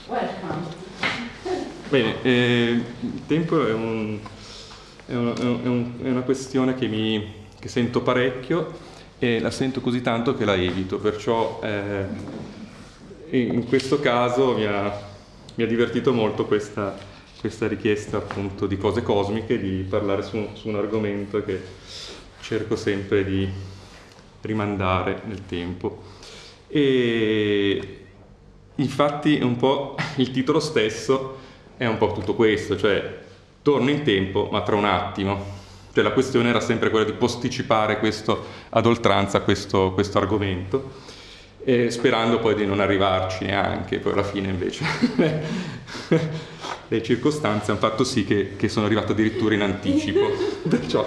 Welcome. Bene, il tempo è una questione che sento parecchio e la sento così tanto che la evito, perciò in questo caso mi ha divertito molto questa richiesta appunto di cose cosmiche, di parlare su un argomento che cerco sempre di rimandare nel tempo. E infatti un po' il titolo stesso è un po' tutto questo, cioè torno in tempo ma tra un attimo. Cioè la questione era sempre quella di posticipare questo ad oltranza, questo argomento, sperando poi di non arrivarci neanche, poi alla fine invece le circostanze hanno fatto sì che sono arrivato addirittura in anticipo, perciò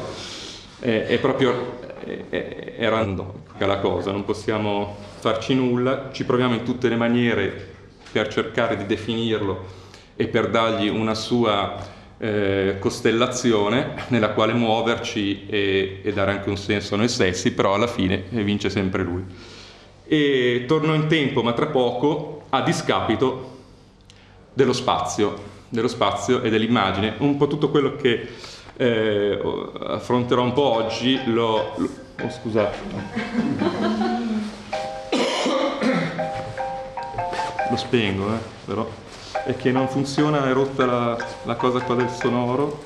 è randomica la cosa, non possiamo farci nulla, ci proviamo in tutte le maniere per cercare di definirlo e per dargli una sua costellazione nella quale muoverci e dare anche un senso a noi stessi, però alla fine vince sempre lui. E torno in tempo ma tra poco a discapito dello spazio e dell'immagine, un po' tutto quello che affronterò un po' oggi scusate, lo spengo però è che non funziona, è rotta la cosa qua del sonoro,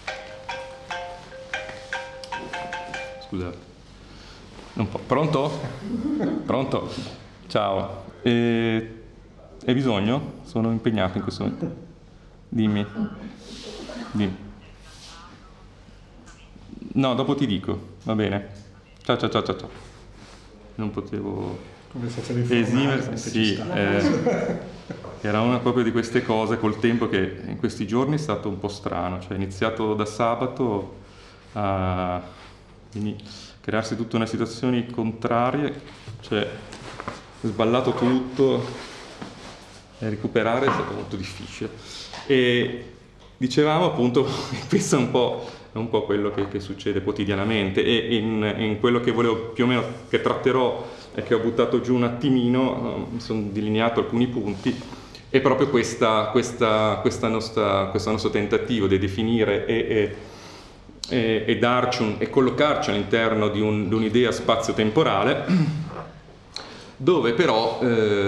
scusate un po'. Pronto? Ciao, hai bisogno? Sono impegnato in questo momento. Dimmi. No, dopo ti dico, va bene. Ciao. Non potevo esimersi. Sì, era una proprio di queste cose col tempo che in questi giorni è stato un po' strano. Cioè, è iniziato da sabato a crearsi tutta una situazioni contrarie, cioè è sballato tutto e recuperare è stato molto difficile. E dicevamo appunto questo è un po' quello che succede quotidianamente e in quello che volevo più o meno che tratterò e che ho buttato giù un attimino, mi sono delineato alcuni punti, è proprio questo nostro tentativo di definire e darci e collocarci all'interno di un'idea spazio-temporale, dove però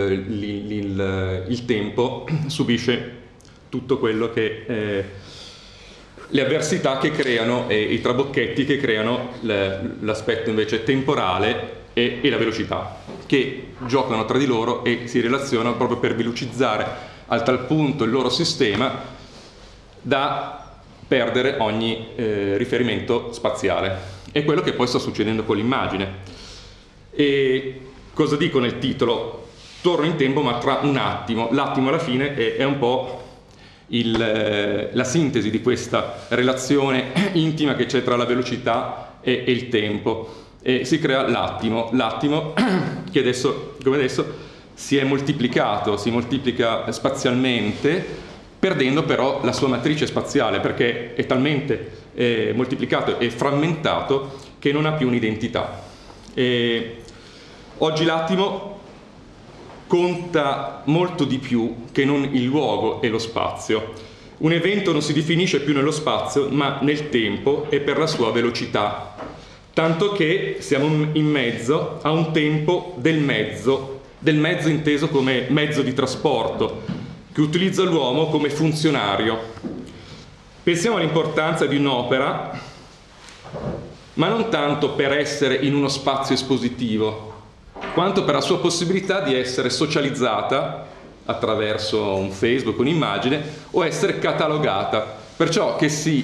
il tempo subisce tutto quello che le avversità che creano e i trabocchetti che creano l'aspetto invece temporale e la velocità, che giocano tra di loro e si relazionano proprio per velocizzare a tal punto il loro sistema da perdere ogni riferimento spaziale. È quello che poi sta succedendo con l'immagine. E cosa dico nel titolo? Torno in tempo ma tra un attimo. L'attimo alla fine è un po' la sintesi di questa relazione intima che c'è tra la velocità e il tempo. E si crea l'attimo che adesso, come adesso, si moltiplica spazialmente, perdendo però la sua matrice spaziale, perché è talmente moltiplicato e frammentato che non ha più un'identità. Oggi l'attimo conta molto di più che non il luogo e lo spazio. Un evento non si definisce più nello spazio, ma nel tempo e per la sua velocità. Tanto che siamo in mezzo a un tempo del mezzo inteso come mezzo di trasporto, che utilizza l'uomo come funzionario. Pensiamo all'importanza di un'opera, ma non tanto per essere in uno spazio espositivo, quanto per la sua possibilità di essere socializzata attraverso un Facebook, un'immagine, o essere catalogata, perciò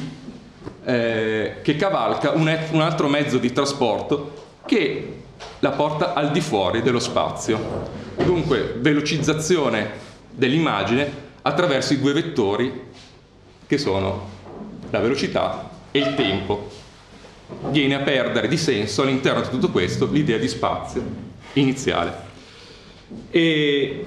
che cavalca un altro mezzo di trasporto che la porta al di fuori dello spazio. Dunque, velocizzazione dell'immagine attraverso i due vettori che sono la velocità e il tempo. Viene a perdere di senso all'interno di tutto questo l'idea di spazio iniziale. E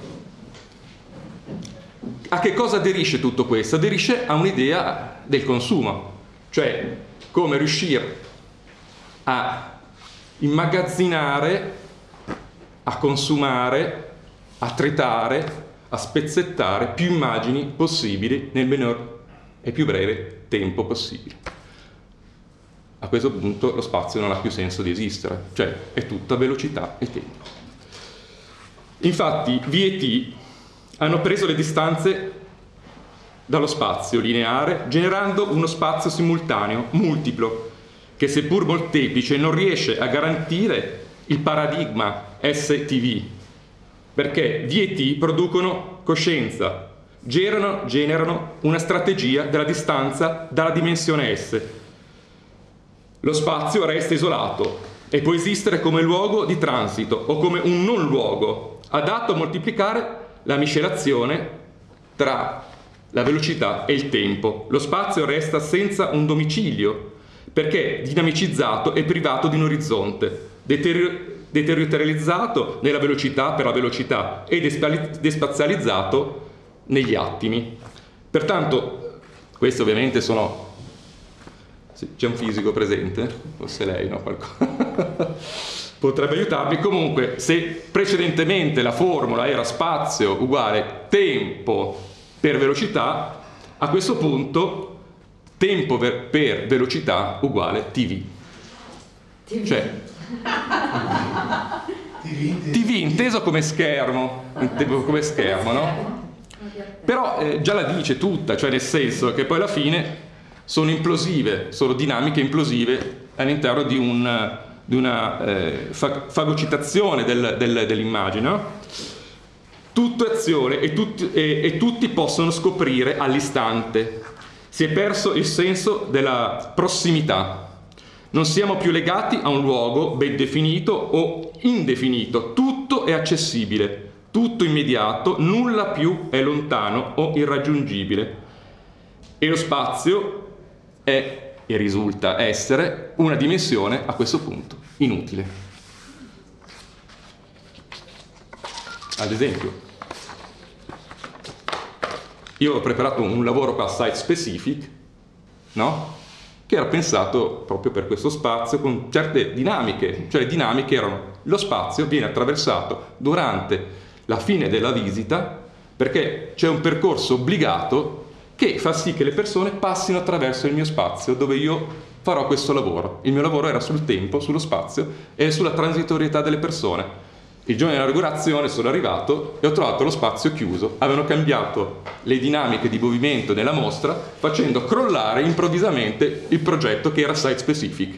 a che cosa aderisce tutto questo? Aderisce a un'idea del consumo, cioè come riuscire a immagazzinare, a consumare, a tritare, a spezzettare più immagini possibili nel minor e più breve tempo possibile. A questo punto lo spazio non ha più senso di esistere, cioè è tutta velocità e tempo. Infatti V e T hanno preso le distanze dallo spazio lineare generando uno spazio simultaneo, multiplo, che seppur molteplice non riesce a garantire il paradigma STV, perché V e T producono coscienza, generano una strategia della distanza dalla dimensione S. Lo spazio resta isolato e può esistere come luogo di transito o come un non luogo, adatto a moltiplicare la miscelazione tra la velocità e il tempo. Lo spazio resta senza un domicilio, perché dinamicizzato e privato di un orizzonte, deteriorizzato nella velocità per la velocità e despazializzato negli attimi. Pertanto, queste ovviamente sono... C'è un fisico presente? Forse lei, no? Qualcosa. Potrebbe aiutarmi. Comunque, se precedentemente la formula era spazio uguale tempo per velocità, a questo punto tempo per velocità uguale TV. Cioè, TV inteso come schermo, no? Però già la dice tutta, cioè nel senso che poi alla fine sono implosive, sono dinamiche implosive all'interno di una fagocitazione dell'immagine, no? Tutto è azione e tutti possono scoprire all'istante. Si è perso il senso della prossimità. Non siamo più legati a un luogo ben definito o indefinito. Tutto è accessibile, tutto immediato, nulla più è lontano o irraggiungibile. E lo spazio è e risulta essere una dimensione a questo punto inutile. Ad esempio, io ho preparato un lavoro qua site specific, no? Che era pensato proprio per questo spazio con certe dinamiche, cioè le dinamiche erano: lo spazio viene attraversato durante la fine della visita perché c'è un percorso obbligato che fa sì che le persone passino attraverso il mio spazio dove io farò questo lavoro. Il mio lavoro era sul tempo, sullo spazio e sulla transitorietà delle persone. Il giorno dell'inaugurazione sono arrivato e ho trovato lo spazio chiuso. Avevano cambiato le dinamiche di movimento della mostra facendo crollare improvvisamente il progetto che era site specific.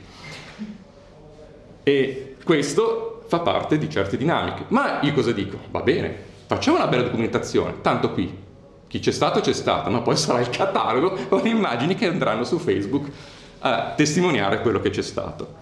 E questo fa parte di certe dinamiche. Ma io cosa dico? Va bene, facciamo una bella documentazione, tanto qui chi c'è stato, ma poi sarà il catalogo con le immagini che andranno su Facebook a testimoniare quello che c'è stato.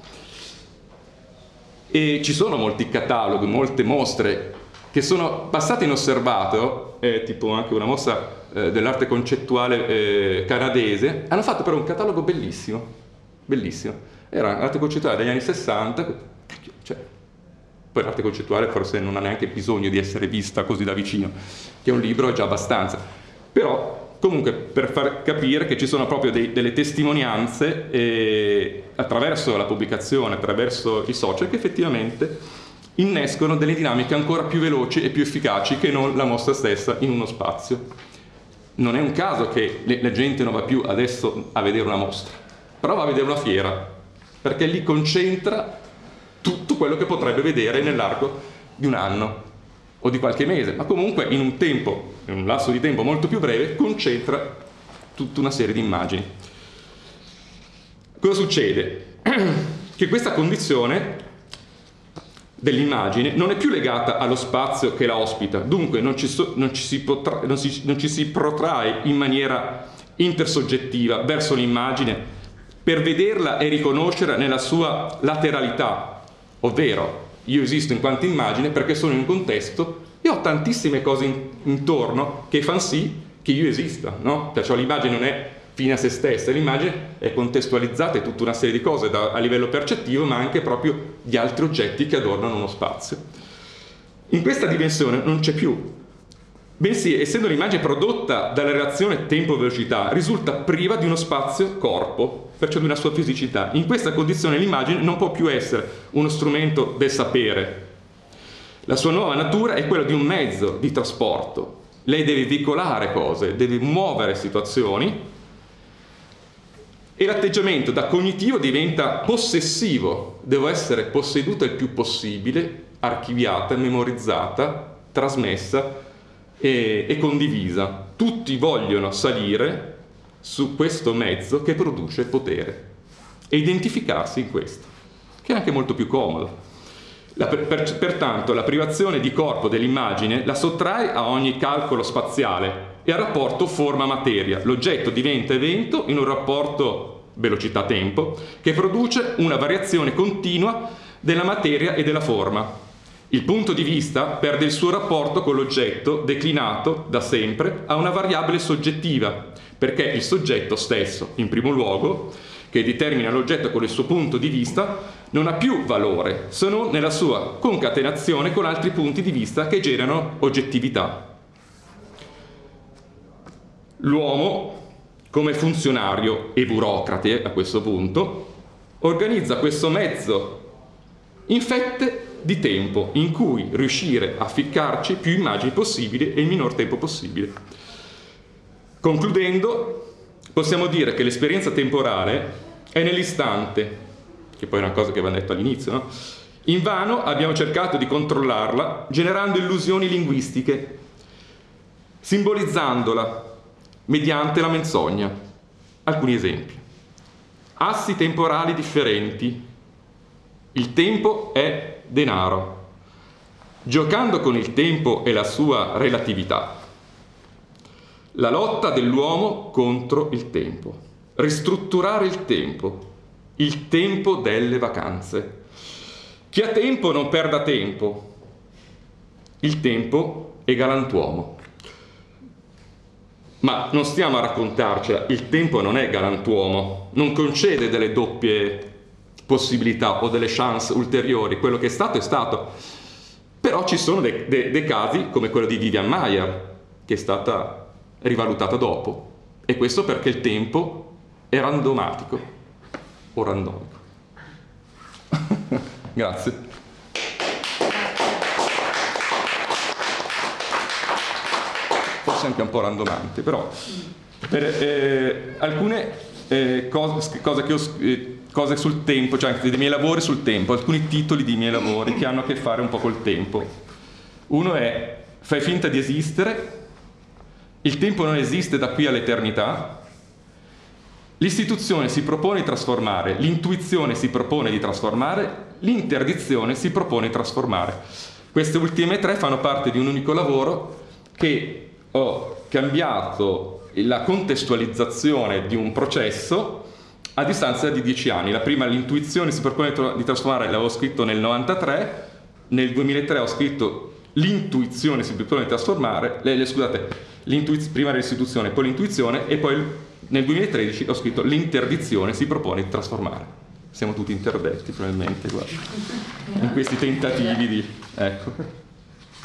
E ci sono molti cataloghi, molte mostre che sono passate inosservato, tipo anche una mostra dell'arte concettuale canadese, hanno fatto però un catalogo bellissimo, bellissimo. Era l'arte concettuale degli anni 60, cioè, poi l'arte concettuale forse non ha neanche bisogno di essere vista così da vicino, che un libro è già abbastanza. Però comunque per far capire che ci sono proprio delle testimonianze attraverso la pubblicazione, attraverso i social, che effettivamente innescono delle dinamiche ancora più veloci e più efficaci che non la mostra stessa in uno spazio. Non è un caso che la gente non va più adesso a vedere una mostra, però va a vedere una fiera, perché lì concentra tutto quello che potrebbe vedere nell'arco di un anno o di qualche mese, ma comunque in un lasso di tempo molto più breve concentra tutta una serie di immagini. Cosa succede? Che questa condizione dell'immagine non è più legata allo spazio che la ospita, dunque non ci si protrae in maniera intersoggettiva verso l'immagine per vederla e riconoscerla nella sua lateralità, ovvero io esisto in quanto immagine perché sono in un contesto e ho tantissime cose intorno che fanno sì che io esista, no? Perciò l'immagine non è fine a se stessa, l'immagine è contestualizzata e tutta una serie di cose a livello percettivo, ma anche proprio di altri oggetti che adornano uno spazio. In questa dimensione non c'è più, bensì essendo l'immagine prodotta dalla relazione tempo-velocità risulta priva di uno spazio-corpo, perciò di una sua fisicità. In questa condizione l'immagine non può più essere uno strumento del sapere. La sua nuova natura è quella di un mezzo di trasporto, lei deve veicolare cose, deve muovere situazioni, e l'atteggiamento da cognitivo diventa possessivo. Devo essere posseduta il più possibile, archiviata, memorizzata, trasmessa e condivisa. Tutti vogliono salire su questo mezzo che produce potere e identificarsi in questo, che è anche molto più comodo. Pertanto la privazione di corpo dell'immagine la sottrae a ogni calcolo spaziale e al rapporto forma-materia. L'oggetto diventa evento in un rapporto velocità-tempo che produce una variazione continua della materia e della forma. Il punto di vista perde il suo rapporto con l'oggetto declinato da sempre a una variabile soggettiva, perché il soggetto stesso, in primo luogo, che determina l'oggetto con il suo punto di vista, non ha più valore se non nella sua concatenazione con altri punti di vista che generano oggettività. L'uomo, come funzionario e burocrate a questo punto, organizza questo mezzo in fette di tempo in cui riuscire a ficcarci più immagini possibili e il minor tempo possibile. Concludendo, possiamo dire che l'esperienza temporale è nell'istante, che poi è una cosa che avevamo detto all'inizio, no? Invano abbiamo cercato di controllarla generando illusioni linguistiche, simbolizzandola mediante la menzogna. Alcuni esempi. Assi temporali differenti. Il tempo è denaro. Giocando con il tempo e la sua relatività. La lotta dell'uomo contro il tempo. Ristrutturare il tempo delle vacanze. Chi ha tempo non perda tempo. Il tempo è galantuomo. Ma non stiamo a raccontarcela, il tempo non è galantuomo, non concede delle doppie possibilità o delle chance ulteriori, quello che è stato. Però ci sono dei casi come quello di Vivian Maier, che è stata rivalutata dopo, e questo perché il tempo è randomatico o randomico. Grazie. Forse anche un po' randomante, però per alcune cose sul tempo, cioè anche dei miei lavori sul tempo, alcuni titoli di miei lavori che hanno a che fare un po' col tempo. Uno è Fai finta di esistere, il tempo non esiste da qui all'eternità, l'istituzione si propone di trasformare, l'intuizione si propone di trasformare, l'interdizione si propone di trasformare. Queste ultime tre fanno parte di un unico lavoro che ho cambiato la contestualizzazione di un processo a distanza di 10 anni. La prima, l'intuizione si propone di trasformare, l'avevo scritto nel 93, nel 2003 ho scritto l'intuizione si propone di trasformare, prima l'istituzione, poi l'intuizione, e poi nel 2013 ho scritto l'interdizione si propone di trasformare. Siamo tutti interdetti probabilmente, guarda, in questi tentativi di... ecco.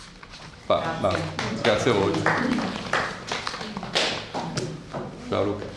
Grazie a voi. Ciao Luca.